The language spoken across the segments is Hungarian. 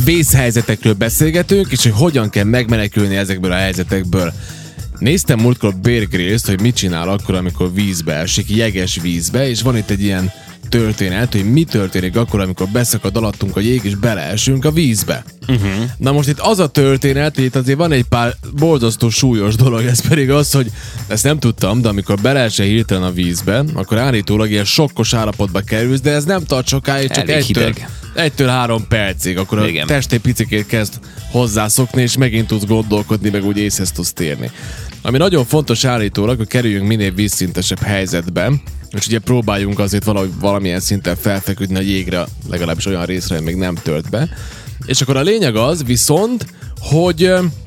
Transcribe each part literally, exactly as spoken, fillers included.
vészhelyzetekről beszélgetünk, és hogy hogyan kell megmenekülni ezekből a helyzetekből. Néztem múltkor Bear Grylls-t, hogy mit csinál akkor, amikor vízbe esik, jeges vízbe, és van itt egy ilyen történet, hogy mi történik akkor, amikor beszakad alattunk a jég, és beleesünk a vízbe. Uh-huh. Na most itt az a történet, hogy itt azért van egy pár borzasztó súlyos dolog, ez pedig az, hogy ezt nem tudtam, de amikor beleesel hirtelen a vízbe, akkor állítólag ilyen sokkos állapotba kerülsz, de ez nem tart sokáig, csak egytől, egytől három percig, akkor igen. A testé picikét kezd hozzászokni, és megint tudsz gondolkodni, meg úgy észhez tudsz térni. Ami nagyon fontos állítólag, hogy kerüljünk minél vízszintesebb helyzetbe, és ugye próbáljunk azért valahogy valamilyen szinten felfeküdni a jégre, legalábbis olyan részre, hogy még nem tört be. És akkor a lényeg az viszont, hogy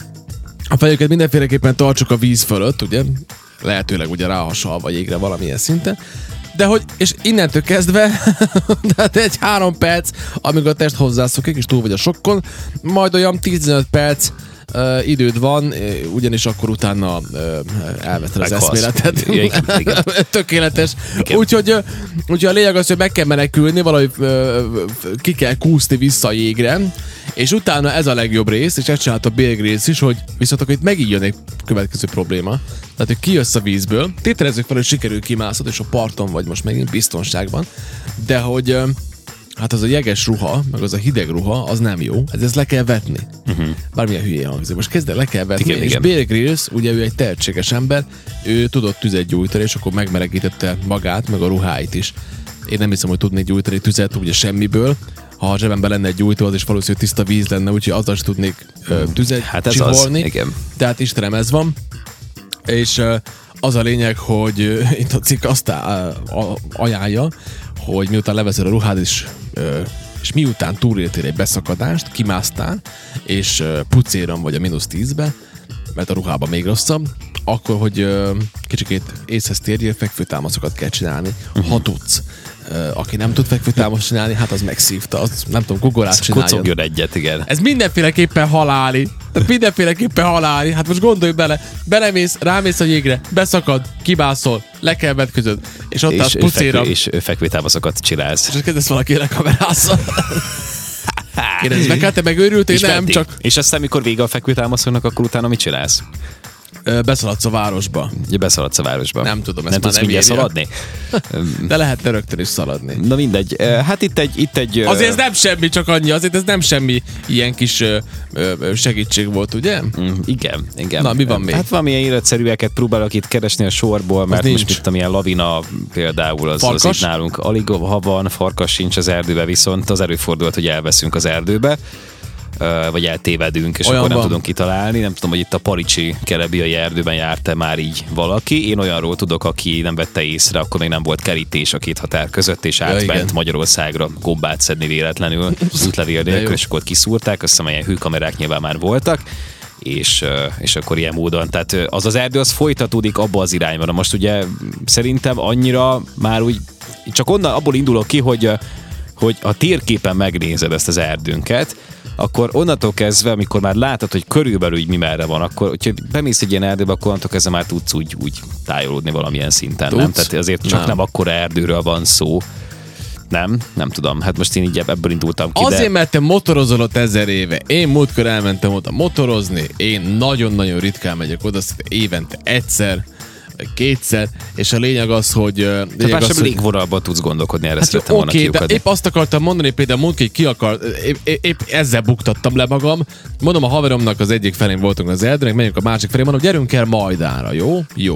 a fejüket mindenféleképpen tartsuk a víz fölött, ugye, lehetőleg ugye ráhasalva a jégre valamilyen szinten, de hogy, és innentől kezdve, tehát egy három perc, amíg a test hozzászokik, és túl vagy a sokkon, majd olyan tíz-tizenöt perc Uh, időd van, uh, ugyanis akkor utána uh, elveszed az eszméletet. Igen, igen. Tökéletes. Úgyhogy, uh, úgyhogy a lényeg az, hogy meg kell menekülni, valahogy uh, ki kell kúszni vissza a jégre, és utána ez a legjobb rész, és ezt csinált a Bear Grylls is, hogy viszont akkor itt megint jön egy következő probléma. Tehát, hogy kijössz a vízből, tételezzük fel, hogy sikerül kimászod, és a parton vagy most megint biztonságban, de hogy uh, hát az a jeges ruha, meg az a hideg ruha, az nem jó. Ez ezt le kell vetni. Uh-huh. Bármilyen hülyén hangzik. Most kezdve le kell vetni, igen, és igen. Bear Grylls, ugye ő egy tehetséges ember, ő tudott tüzet gyújtani, és akkor megmelegítette magát, meg a ruháit is. Én nem hiszem, hogy tudnék gyújtani tüzet, ugye semmiből. Ha a zsebemben lenne egy gyújtó, az is valószínűleg tiszta víz lenne, úgyhogy azzal is tudnék uh, tüzet hát ez csiholni. Az, igen. Tehát Istenem, ez van. És uh, az a lényeg, hogy uh, itt a cikk azt uh, ajánlja, hogy miután leveszed a ruhád is, és miután túléltél egy beszakadást, kimásztál, és pucéron vagy a mínusz tízbe, mert a ruhában még rosszabb, akkor, hogy kicsikét észhez térjél, fekvőtámaszokat kell csinálni, uh-huh. ha tudsz. Aki nem tud fekvőtámaszt csinálni, hát az megszívta, az nem tudom, gugolát csináljon. Kocogjon egyet, igen. Ez mindenféleképpen haláli. Tehát mindenféleképpen haláli. Hát most gondolj bele, belemész, rámész a jégre, beszakad, kibászol, le kell vetközöd, és ott állsz pucéra. És fekvőtámaszokat csinálsz. És kezdesz valaki lekamerázza. Kérdezz meg, hát te megőrültél? Nem, csak... És aztán, mikor vége a fekvőtámaszoknak, akkor utána mit csinálsz? Beszaladsz a városba. Ja, beszaladsz a városba. Nem tudom, ezt nem már tudsz mindjárt szaladni? De lehetne rögtön is szaladni. Na mindegy. Hát itt egy... Itt egy azért ez nem semmi, csak annyi. Azért ez nem semmi ilyen kis segítség volt, ugye? Mm, igen, igen. Na, mi van még? Hát valamilyen életszerűeket próbálok itt keresni a sorból, mert most itt amilyen lavina például az, az itt nálunk alig ha van, farkas sincs az erdőbe, viszont az előfordult, hogy elveszünk az erdőbe. Vagy eltévedünk, és olyan akkor nem van. Tudunk kitalálni. Nem tudom, hogy itt a Paricsi Kerebiai erdőben járt-e már így valaki. Én olyanról tudok, aki nem vette észre, akkor még nem volt kerítés a két határ között, és átment ja, Magyarországra gombát szedni véletlenül, útlevél nélkül, és akkor kiszúrták, azt hiszem, ilyen hőkamerák nyilván már voltak. És, és akkor ilyen módon, tehát az az erdő az folytatódik abba az irányba. Na most ugye szerintem annyira már úgy, csak onnan abból indulok ki, hogy, hogy a térképen megnézed ezt az erdőnket, akkor onnantól kezdve, amikor már látod, hogy körülbelül úgy mi merre van, akkor, hogyha bemész egy ilyen erdőbe, akkor onnantól kezdve már tudsz úgy, úgy tájolódni valamilyen szinten, tudsz? Nem? Tehát azért csak nem. nem akkora erdőről van szó. Nem, nem tudom. Hát most én így ebből indultam ki, azért, de... mert te motorozol ott ezer éve. Én múltkor elmentem oda motorozni, én nagyon-nagyon ritkán megyek oda, évente egyszer, kétszer, és a lényeg az, hogy... Te már sem légvonalban tudsz gondolkodni, erre hát szeretem volna kiukadni. Oké, de épp azt akartam mondani, például mondd ki, ki akar, épp, épp ezzel buktattam le magam. Mondom, a haveromnak az egyik felén voltunk az erdőnek, megyünk a másik felé, mondom, gyerünk el Majdára, jó? Jó.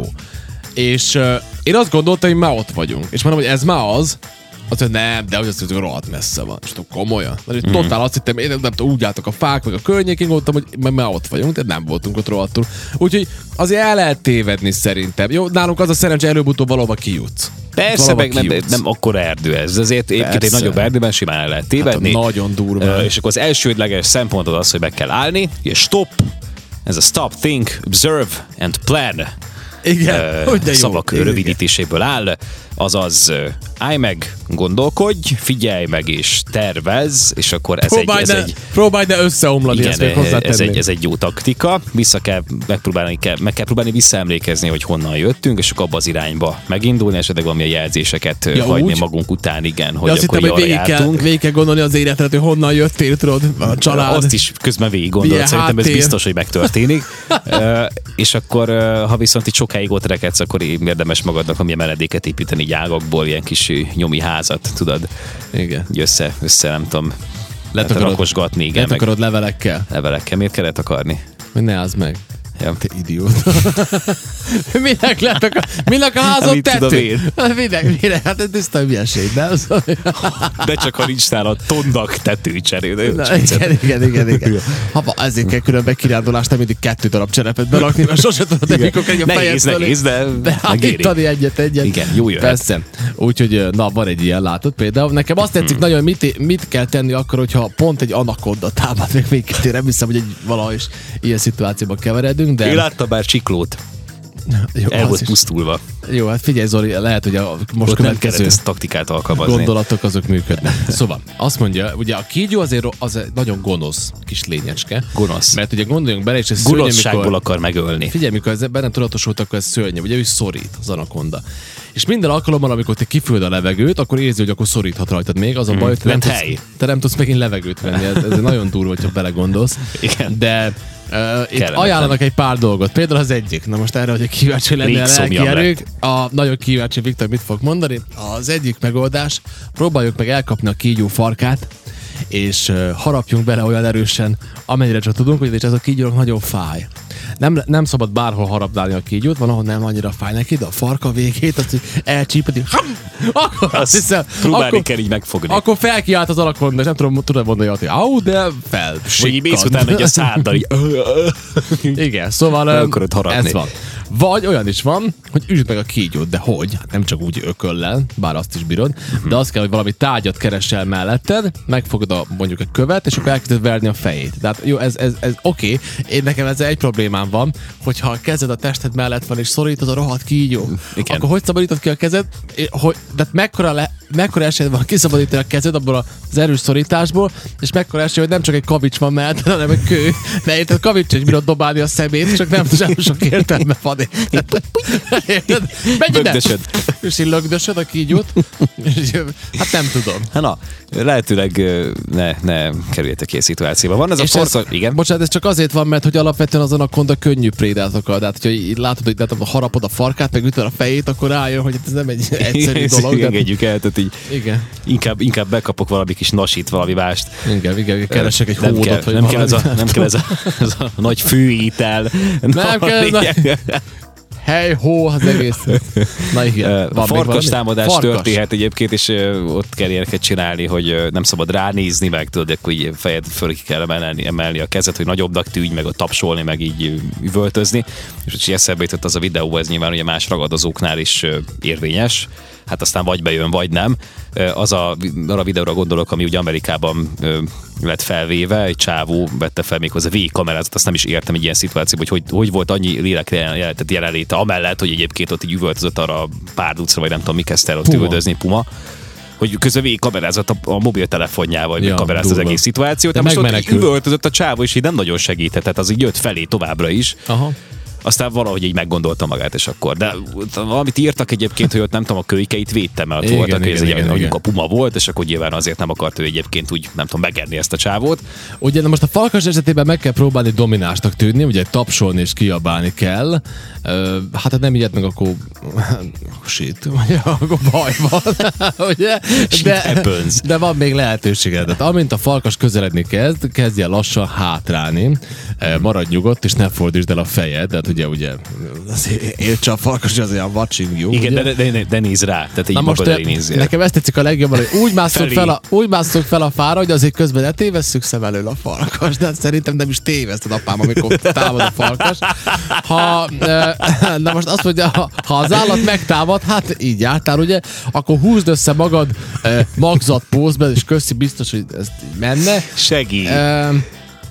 És uh, én azt gondoltam, hogy már ott vagyunk. És mondom, hogy ez már az, azt mondja, nem, de hogy azt mondja, hogy rohadt messze van. És tudom, komolyan. Mm. Totál azt hittem, én nem, nem tudom, úgy álltak a fák, meg a környékén, gondoltam, hogy már ott vagyunk, de nem voltunk ott rohadtul. Úgyhogy azért el lehet tévedni szerintem. Jó, nálunk az a szerencsé, előbb-utóbb valahova kijutsz. Persze, meg nem, nem akkora erdő ez. Azért egyébként egy nagyobb erdőben simán el lehet tévedni. Hát nagyon durva. Uh, és akkor az elsődleges szempontod az, hogy meg kell állni, és stop. Ez a stop, think, observe and plan. Igen, uh, szavak rövidítéséből áll, azaz állj meg, gondolkodj, figyelj meg és tervezz, és akkor ez próbálj egy... Ez ne, egy próbálj ne összeomlani, igen, ezt még hozzátenni. Ez egy, ez egy jó taktika, vissza kell, megpróbálni, kell, meg kell próbálni visszaemlékezni, hogy honnan jöttünk, és akkor abba az irányba megindulni, esetleg valamilyen jelzéseket ja, hagyni úgy? magunk után, igen, hogy ja, akkor hittem, jól végig kell, végig kell gondolni az életet, hogy honnan jöttél, tudod, a család. Azt is közben végig gondolod, szerintem háttér. Ez biztos, hogy megtörténik. uh, és akkor, uh, ha viszont itt sokáig ott rekedsz, akkor érdemes magadnak valamilyen menedéket építeni így ágakból, ilyen kis nyomi házat, tudod? Igen. Össze, össze nem tudom, letakarod, rakosgatni, igen. Letakarod meg levelekkel. Levelekkel, miért kell letakarni? Hogy ne állsz meg. Ja. Te idióta. Minek letakar? Minek a házon tető? Minek? Minek? Hát ez tiszta hülyeség, nem? De csak ha nincs nála tondak tető cserél. Igen, igen, igen, igen. Ha ezért kell különben kirándulást, nem mindig kettő darab cserepet berakni, mert sose tudod, hogy mikor kell a fejed fölé. Nehéz, de beállítani egyet, egyet. Igen, jó jöhet. Persze. Úgyhogy na, van egy ilyen, látod például. Nekem azt tetszik hmm. nagyon, mit, mit kell tenni akkor, hogyha pont egy anakonda támad meg minket. Én nem hiszem, hogy egy valahogy is ilyen szituációban keveredünk. De... Ő látta bár Csiklót. Jó, el volt pusztulva. Jó, hát figyelj Zoli, lehet, hogy a most ott következő ezt taktikát alkalmazni. Gondolatok azok működnek. Szóval azt mondja, ugye a kígyó azért az nagyon gonosz kis lényecske. Gonosz. Mert ugye gondoljunk bele, és ez szörny, gonoszságból amikor, akar megölni. Figyelj, mikor ez benne tudatosult, akkor ez szörnyű, ugye ő szorít, az anakonda. És minden alkalommal, amikor te kiföld a levegőt, akkor érzi, hogy akkor szoríthat rajtad még. Az a baj, hogy te nem, tudsz, te nem tudsz megint levegőt venni. Ez, ez nagyon durva, hogyha belegondolsz. Igen. De Uh, itt ajánlanak egy pár dolgot. Például az egyik. Na most erre, hogy kíváncsi lenni a lelki erők. A, nagyon kíváncsi, Viktor mit fog mondani. Az egyik megoldás, próbáljuk meg elkapni a kígyó farkát, és uh, harapjunk bele olyan erősen, amennyire csak tudunk, hogy ez a kígyónak nagyon fáj. Nem, nem szabad bárhol harapdálni a kígyót, van, ahol nem annyira fáj neki, de a farka végét, azt elcsípeti, akkor azt hiszem, próbálni akkor, kell így megfogni. Akkor felkiált az anakonda, és nem tudom, tudom mondani, hogy au, de fel. Vagy így mész utána, hogy a száddal így... Igen, szóval ez van. Vagy olyan is van, hogy üsd meg a kígyót, de hogy? Hát nem csak úgy ököllel, bár azt is bírod, uh-huh. de az kell, hogy valami tárgyat keresel melletted, megfogod a, mondjuk egy követ, és akkor elkezded verni a fejét. Tehát jó, ez, ez, ez oké, okay. Én nekem ez egy problémám van, hogyha a kezed a tested mellett van, és szorítod a rohadt kígyó, igen. Akkor hogy szabadítod ki a kezed? Hogy, de mekkora, le, mekkora esély van kiszabadítani a kezed abból az erős szorításból, és mekkora esély, hogy nem csak egy kavics van mellett, hanem egy kő. De érted, kavics is bírod dobálni a szemét, csak nem, nem sok értelme van. Érted? Menj ide! És így lögdösöd a kígyót. Hát nem tudom. Hát na, lehetőleg ne, ne kerüljetek ki a szituációba. Van ez a farka... Igen? Bocsánat, ez csak azért van, mert hogy alapvetően az anakonda könnyű prédát akar. Tehát, hogyha így látod, hogy tehát, harapod a farkát, meg ütöd a fejét, akkor rájön, hogy ez nem egy egyszerű dolog. Igen, engedjük el, tehát így igen. Inkább, inkább bekapok valami kis nasit, valami mást. Igen, igen, keresek egy hódot. Nem kell, nem kell, ez, a, nem kell ez, a, ez a nagy főétel. Nem kell, hely, hó, az egész. Na igen. Van farkas támadás farkas. Történhet egyébként, és ott kell ilyeneket csinálni, hogy nem szabad ránézni, meg tudod, akkor így fejed föl ki kell emelni, emelni a kezet, hogy nagyobbnak tűnj, meg a tapsolni, meg így üvöltözni. És hogy eszembe jutott az a videó, ez nyilván ugye más ragadozóknál is érvényes. Hát aztán vagy bejön, vagy nem. Az a, arra a videóra gondolok, ami ugye Amerikában lett felvéve, egy csávó vette fel méghozzá végigkamerázat, azt nem is értem egy ilyen szituációban, hogy, hogy hogy volt annyi lélek jelenléte amellett, hogy egyébként ott így üvöltözött arra a párducra, vagy nem tudom, mi kezdte el ott puma. üvöltözni, puma, hogy közben végig kamerázott a, a mobiltelefonjával, ja, kamerázta az egész szituációt. De most ott üvöltözött a csávó, és így nem nagyon segített, tehát az így jött felé továbbra is. Aha. Aztán valahogy így meggondolta magát, és akkor. De valamit írtak egyébként, hogy ott nem tudom, a kölykeit védte, mert ott voltak, hogy ez egy mondjuk a puma volt, és akkor nyilván azért nem akart ő egyébként úgy, nem tudom, megenni ezt a csávót. Ugye na most a farkas esetében meg kell próbálni dominánsnak tűnni, ugye tapsolni és kiabálni kell. Hát ha nem ilyet meg, akkor shit, akkor baj van. Ugye? De, de van még lehetőséged. Tehát amint a farkas közeledni kezd, kezdje lassan hátrálni. Maradj nyugodt, és ne fordítsd el a fejed. Tehát ugye, ugye, értse a farkas, az olyan watching you. Igen, de, de, de nézz rá, tehát így magad elé nézzél. Nekem ezt tetszik a legjobban, hogy úgy mászunk, fel a, úgy mászunk fel a fára, hogy azért közben ne tévesszük szem elől a farkas, de hát szerintem nem is téveszted apám, amikor támad a farkas. Ha, na most azt mondja, ha, ha az állat megtámad, hát így jártál, ugye, akkor húzd össze magad magzat pózben, és köszi, biztos, hogy ez menne. Segít.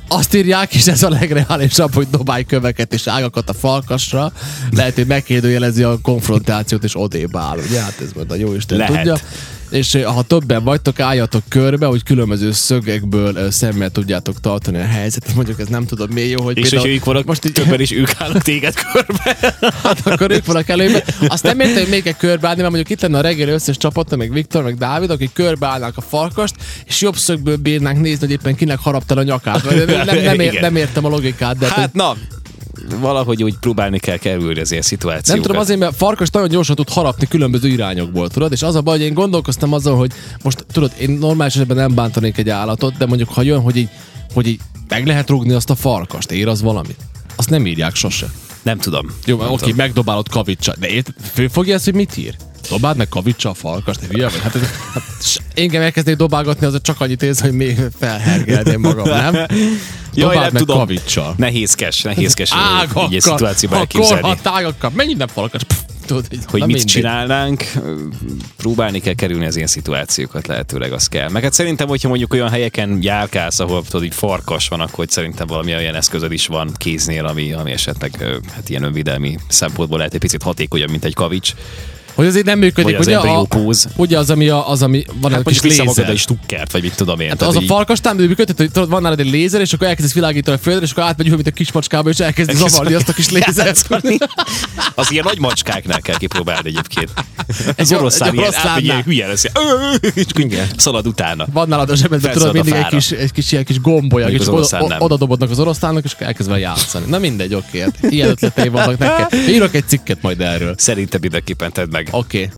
Azt írják, és ez a legreálisabb, hogy dobálj köveket és ágakat a farkasra. Lehet, hogy megkérdőjelezi a konfrontációt, és odébb áll. Ugye? Hát ez majd a jóisten Lehet. tudja. És ha többen vagytok, álljatok körbe, hogy különböző szögekből szemmel tudjátok tartani a helyzetet. Mondjuk ez nem tudom miért jó, hogy és például... ők vannak most így többen is, ők állnak téged körbe. Hát akkor ők vannak előben. Azt nem értem, hogy még kell körbeállni, mert mondjuk itt lenne a reggeli összes csapata, meg Viktor, meg Dávid, akik körbeállnák a farkast, és jobb szögből bírnánk nézni, hogy éppen kinek harapta a nyakát. Nem, nem, nem, ér, nem értem a logikát. De hát na, valahogy úgy próbálni kell kerülni az ilyen szituációkat. Nem tudom, azért, mert farkas nagyon gyorsan tud harapni különböző irányokból, tudod? És az a baj, hogy én gondolkoztam azon, hogy most tudod, én normális esetben nem bántanék egy állatot, de mondjuk ha jön, hogy így, hogy így meg lehet rúgni azt a farkast, ér az valamit. Azt nem írják sose. Nem tudom. Jó, oké, okay, megdobálod kavicsa. De ért, fölfogja ezt, hogy mit ír? Dobáld meg kavicsa a farkast, te hülye vagy? Hát, hát engem elkezdnék dobálgatni, az csak annyit érsz, hogy még felhergelném magam, nem? Jaj, Dobáld nem meg tudom. Kavicsal. Nehézkes, nehézkes ágakkal, így egy szituációban elképzelni. Akkor ha tágakkal, mennyi nem farkas? Pff, tudod, hogy mit mindegy. Csinálnánk, próbálni kell kerülni az ilyen szituációkat, lehetőleg az kell. Meg hát szerintem, hogyha mondjuk olyan helyeken járkálsz, ahol tudod, így farkas van, akkor szerintem valami olyan eszközöd is van kéznél, ami, ami esetleg hát ilyen önvédelmi szempontból lehet egy picit hatékonyabb, mint egy kavics. Hogy azért nem működik, ugye, ugye, a, ugye az, ami, a, az, ami van hát, a kis lézer. egy stukkert, vagy mit tudom én. Hát az így... a farkastán működik, hogy tudod, van nálad egy lézer, és akkor elkezdesz világítani a földre, és akkor átmegy, mint a kis macskába, és elkezdi zavarni azt a kis lézert. Az ilyen nagy macskáknál kell kipróbálni egyébként. Ez oroszlán ilyen, átmegy ilyen hülye lesz, szalad utána. Van nálad a zsebedben, tudod, mindig egy kis, egy kis, ilyen kis gombolya, és oda, oda dobodnak az oroszlánnak, és elkezd vele játszani. Na mindegy, oké. Ilyen ötletei vannak nekem. Írok egy cikket majd erről. Szerintem mindenképpen tedd meg. Oké.